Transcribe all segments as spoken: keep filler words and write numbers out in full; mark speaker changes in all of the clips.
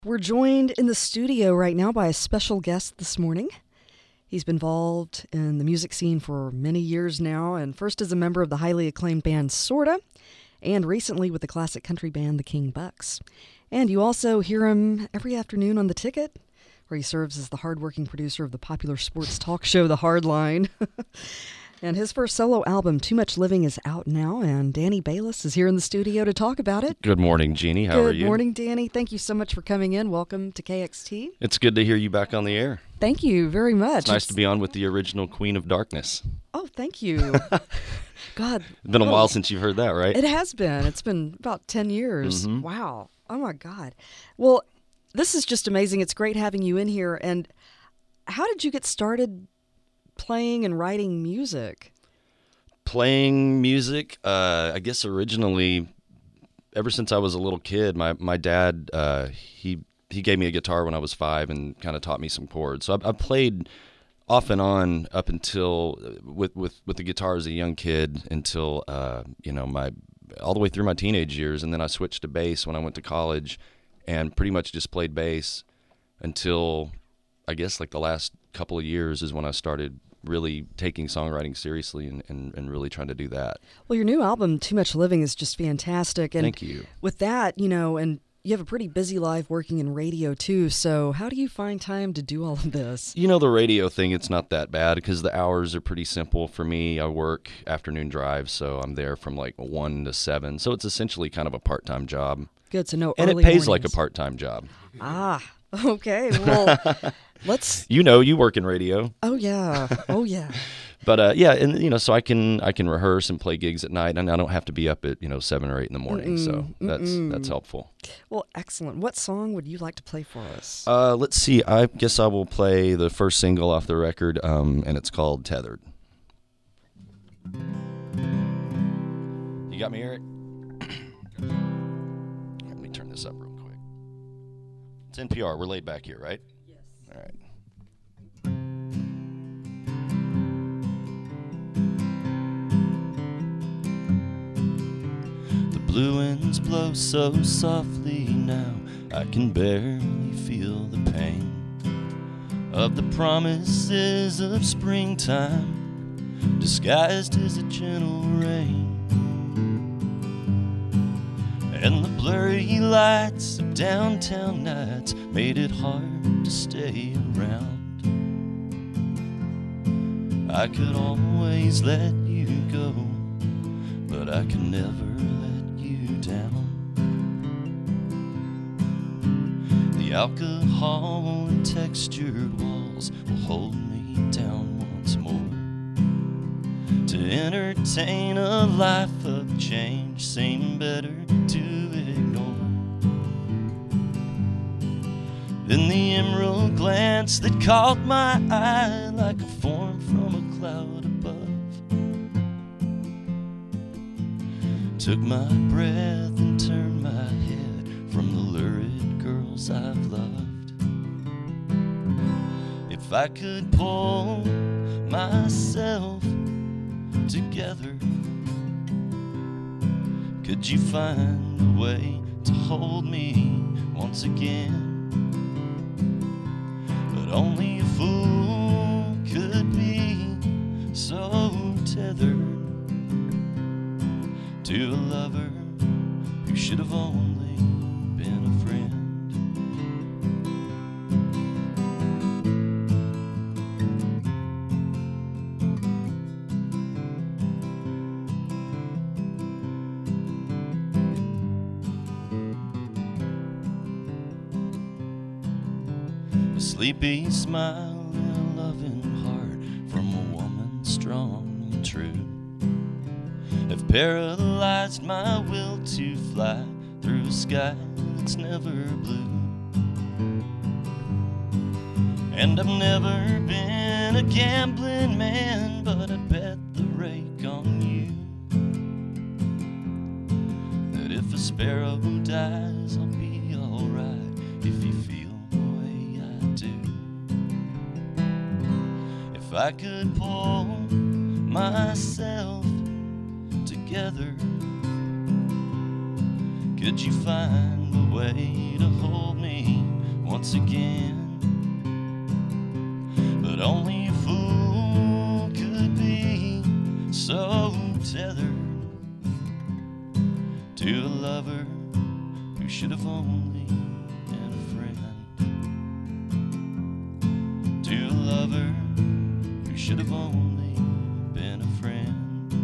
Speaker 1: We're joined in the studio right now by a special guest this morning. He's been involved in the music scene for many years now, and first as a member of the highly acclaimed band Sorta, and recently with the classic country band The King Bucks. And you also hear him every afternoon on The Ticket, where he serves as the hardworking producer of the popular sports talk show The Hardline. And his first solo album, Too Much Living, is out now, and Danny Bayless is here in the studio to talk about it.
Speaker 2: Good morning, Jeannie. How
Speaker 1: good
Speaker 2: are you?
Speaker 1: Good morning, Danny. Thank you so much for coming in. Welcome to K X T.
Speaker 2: It's good to hear you back on the air.
Speaker 1: Thank you very much.
Speaker 2: It's nice it's... to be on with the original Queen of Darkness.
Speaker 1: Oh, thank you. God.
Speaker 2: It's been a
Speaker 1: oh,
Speaker 2: while since you've heard that, right?
Speaker 1: It has been. It's been about ten years.
Speaker 2: Mm-hmm.
Speaker 1: Wow. Oh, my God. Well, this is just amazing. It's great having you in here. And how did you get started playing and writing music?
Speaker 2: Playing music, uh, I guess originally, ever since I was a little kid, my my dad uh, he he gave me a guitar when I was five and kind of taught me some chords. So I, I played off and on up until with with with the guitar as a young kid until uh, you know my all the way through my teenage years, and then I switched to bass when I went to college, and pretty much just played bass until I guess like the last couple of years is when I started really taking songwriting seriously and, and, and really trying to do that.
Speaker 1: Well, your new album, Too Much Living, is just fantastic. And
Speaker 2: thank you.
Speaker 1: With that, you know, and you have a pretty busy life working in radio too, so how do you find time to do all of this?
Speaker 2: You know, the radio thing, it's not that bad because the hours are pretty simple for me. I work afternoon drives, so I'm there from like one to seven, so it's essentially kind of a part-time job.
Speaker 1: Good, so no
Speaker 2: And
Speaker 1: early
Speaker 2: it pays
Speaker 1: mornings.
Speaker 2: like a part-time job.
Speaker 1: Ah, okay, well... Let's.
Speaker 2: You know, you work in radio.
Speaker 1: Oh yeah, oh yeah.
Speaker 2: But uh, yeah, and you know, so I can I can rehearse and play gigs at night, and I don't have to be up at you know seven or eight in the morning.
Speaker 1: Mm-mm,
Speaker 2: so that's
Speaker 1: mm-mm.
Speaker 2: that's helpful.
Speaker 1: Well, excellent. What song would you like to play for us?
Speaker 2: Uh, let's see. I guess I will play the first single off the record, um, and it's called "Tethered." You got me, Eric? Let me turn this up real quick. It's N P R. We're laid back here, right?
Speaker 1: Yes.
Speaker 2: All right. The blue winds blow so softly now, I can barely feel the pain of the promises of springtime, disguised as a gentle rain. And the blurry lights of downtown nights made it hard to stay around. I could always let you go, but I could never let you down. The alcohol and textured walls will hold me down once more. To entertain a life of change seemed better to ignore than the emerald glance that caught my eye like a form from a cloud above. Took my breath and turned my head from the lurid girls I've loved. If I could pull myself together, could you find a way to hold me once again? But only a fool could be so tethered to a lover who should have only been a friend. A sleepy smile and a loving heart from a woman strong and true have paralyzed my will to fly through a sky that's never blue. And I've never been a gambling man, but I bet the rake on you that if a sparrow dies, I'll be alright if you feel the way I do. If I could pull myself together, could you find a way to hold me once again. But only a fool could be so tethered to a lover who should have only been a friend. To a lover who should have only been a friend.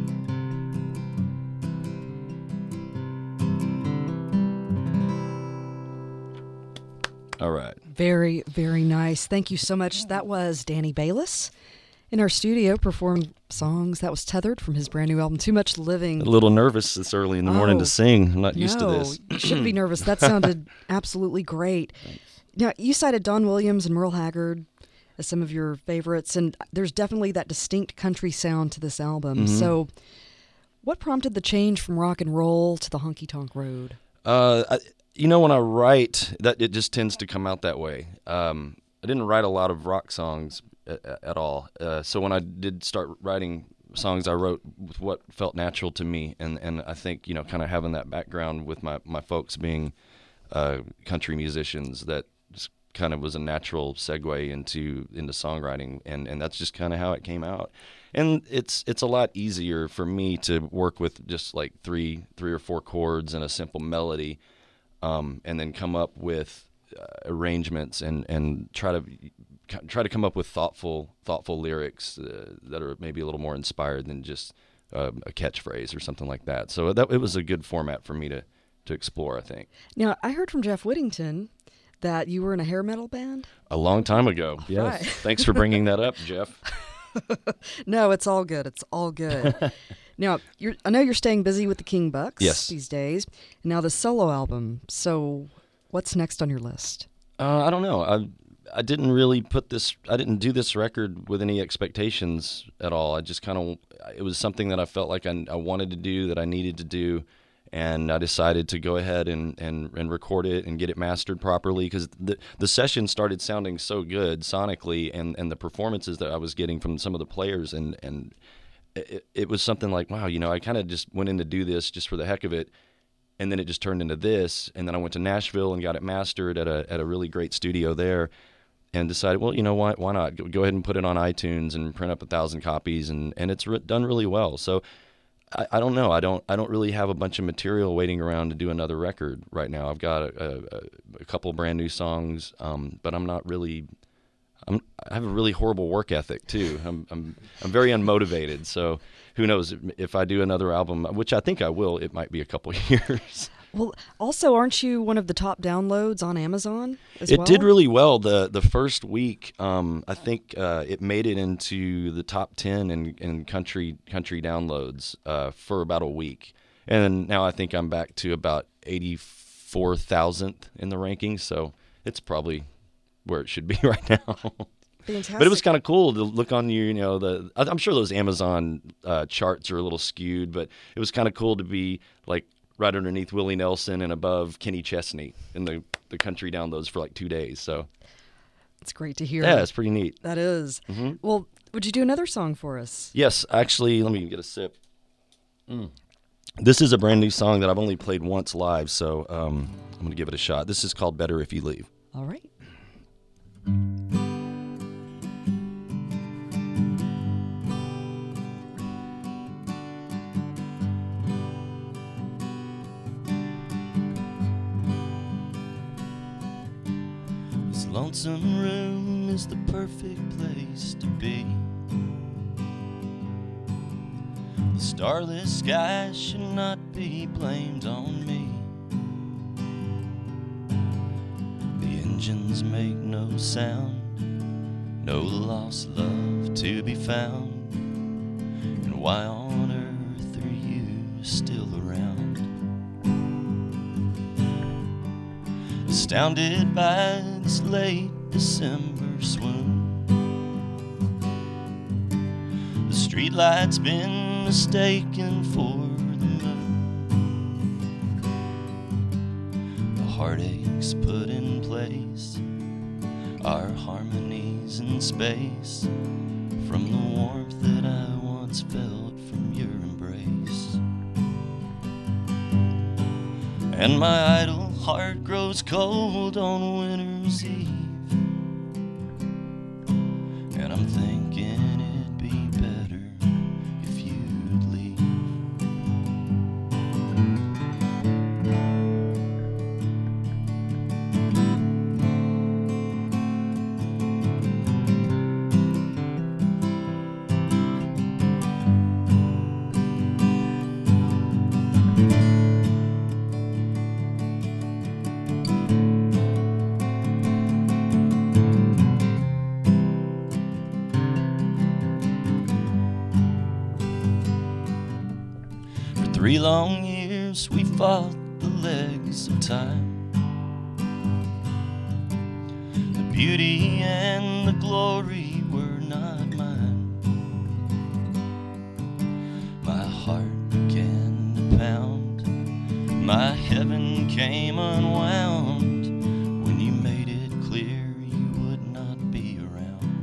Speaker 2: All right.
Speaker 1: Very, very nice. Thank you so much. That was Danny Bayless in our studio performing songs that was tethered from his brand new album, Too Much Living.
Speaker 2: A little nervous this early in the morning
Speaker 1: Oh,
Speaker 2: to sing. I'm not
Speaker 1: no,
Speaker 2: used to this.
Speaker 1: You shouldn't be nervous. That sounded absolutely great.
Speaker 2: Thanks.
Speaker 1: Now, you cited Don Williams and Merle Haggard as some of your favorites, and there's definitely that distinct country sound to this album.
Speaker 2: Mhm.
Speaker 1: So what prompted the change from rock and roll to the honky-tonk road?
Speaker 2: Uh, I, you know, when I write, that it just tends to come out that way. Um, I didn't write a lot of rock songs at, at all. Uh, so when I did start writing songs, I wrote with what felt natural to me. And, and I think, you know, kind of having that background with my, my folks being uh, country musicians, that just kind of was a natural segue into into songwriting. And, and that's just kind of how it came out. And it's it's a lot easier for me to work with just like three three or four chords and a simple melody, um, and then come up with uh, arrangements and, and try to try to come up with thoughtful thoughtful lyrics uh, that are maybe a little more inspired than just uh, a catchphrase or something like that. So that it was a good format for me to to explore, I think.
Speaker 1: Now, I heard from Jeff Whittington that you were in a hair metal band.
Speaker 2: A long time ago. Yes.
Speaker 1: Right.
Speaker 2: Thanks for bringing that up, Jeff.
Speaker 1: No, it's all good. It's all good. Now, you're, I know you're staying busy with the King Bucks
Speaker 2: Yes.
Speaker 1: these days. And now the solo album. So what's next on your list?
Speaker 2: Uh, I don't know. I I didn't really put this. I didn't do this record with any expectations at all. I just kind of. It was something that I felt like I, I wanted to do, that I needed to do, and I decided to go ahead and, and, and record it and get it mastered properly, because the the session started sounding so good sonically, and, and the performances that I was getting from some of the players, and and it, it was something like, wow, you know, I kind of just went in to do this just for the heck of it. And then it just turned into this, and then I went to Nashville and got it mastered at a at a really great studio there, and decided, well, you know what, why not go ahead and put it on iTunes and print up a thousand copies, and, and it's re- done really well. So I, I don't know, I don't I don't really have a bunch of material waiting around to do another record right now. I've got a, a, a couple brand new songs, um, but I'm not really. I'm, I have a really horrible work ethic too. I'm I'm I'm very unmotivated. So who knows if I do another album, which I think I will. It might be a couple years.
Speaker 1: Well, also, aren't you one of the top downloads on Amazon as
Speaker 2: It
Speaker 1: well?
Speaker 2: did really well the the first week. Um, I think uh, it made it into the top ten in, in country country downloads uh, for about a week, and now I think I'm back to about eighty-four thousandth in the rankings. So it's probably where it should be right now.
Speaker 1: Fantastic.
Speaker 2: But it was kind of cool to look on you, you know, the I'm sure those Amazon uh, charts are a little skewed, but it was kind of cool to be like right underneath Willie Nelson and above Kenny Chesney in the, the country downloads for like two days. So
Speaker 1: it's great to hear.
Speaker 2: yeah, it's pretty neat.
Speaker 1: That is.
Speaker 2: Mm-hmm.
Speaker 1: Well, would you do another song for us?
Speaker 2: Yes, actually, let me get a sip. Mm. This is a brand new song that I've only played once live, so um, I'm going to give it a shot. This is called Better If You Leave.
Speaker 1: All right.
Speaker 2: This lonesome room is the perfect place to be. The starless sky should not be blamed on me. The engines make no sound, no lost love to be found. And why on earth are you still around? Astounded by this late December swoon, the streetlight's been mistaken for the moon. The heartaches put in place, our harmonies in space, from the warmth that I once felt from your embrace. And my idle heart grows cold on winter's eve, and I'm thinking it'd be better if you'd leave. Three long years we fought the legs of time. The beauty and the glory were not mine. My heart began to pound, my heaven came unwound when you made it clear you would not be around.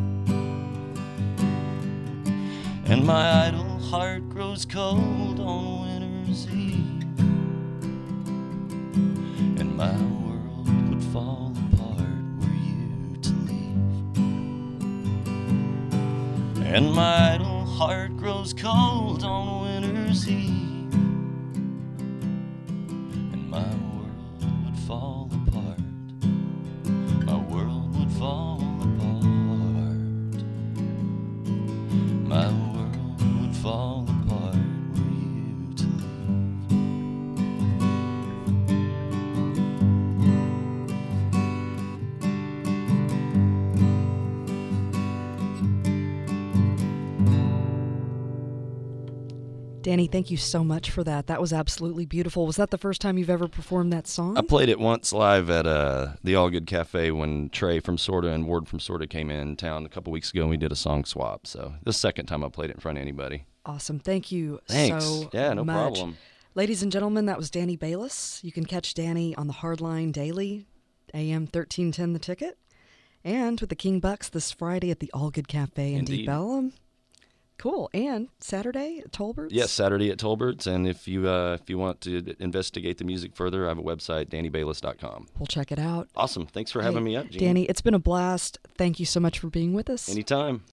Speaker 2: And my idle heart grows cold on winter's eve, and my world would fall apart were you to leave. And my idle heart grows cold on winter's eve, and my world would fall apart, my world would fall apart, my world would fall apart were you to leave.
Speaker 1: Danny, thank you so much for that. That was absolutely beautiful. Was that the first time you've ever performed that song?
Speaker 2: I played it once live at uh, the All Good Cafe when Trey from Sorta and Ward from Sorta came in town a couple weeks ago, and we did a song swap. So this is the second time I played it in front of anybody.
Speaker 1: Awesome. Thank you
Speaker 2: Thanks.
Speaker 1: so
Speaker 2: Yeah, no
Speaker 1: much.
Speaker 2: problem.
Speaker 1: Ladies and gentlemen, that was Danny Bayless. You can catch Danny on the Hardline Daily, A M thirteen ten The Ticket, and with the King Bucks this Friday at the All Good Cafe in
Speaker 2: Indeed.
Speaker 1: Deep Ellum. Cool. And Saturday at Tolbert's?
Speaker 2: Yes, Saturday at Tolbert's, and if you uh, if you want to investigate the music further, I have a website, danny bayless dot com.
Speaker 1: We'll check it out.
Speaker 2: Awesome. Thanks for having
Speaker 1: Hey,
Speaker 2: me up, Gene.
Speaker 1: Danny, it's been a blast. Thank you so much for being with us.
Speaker 2: Anytime.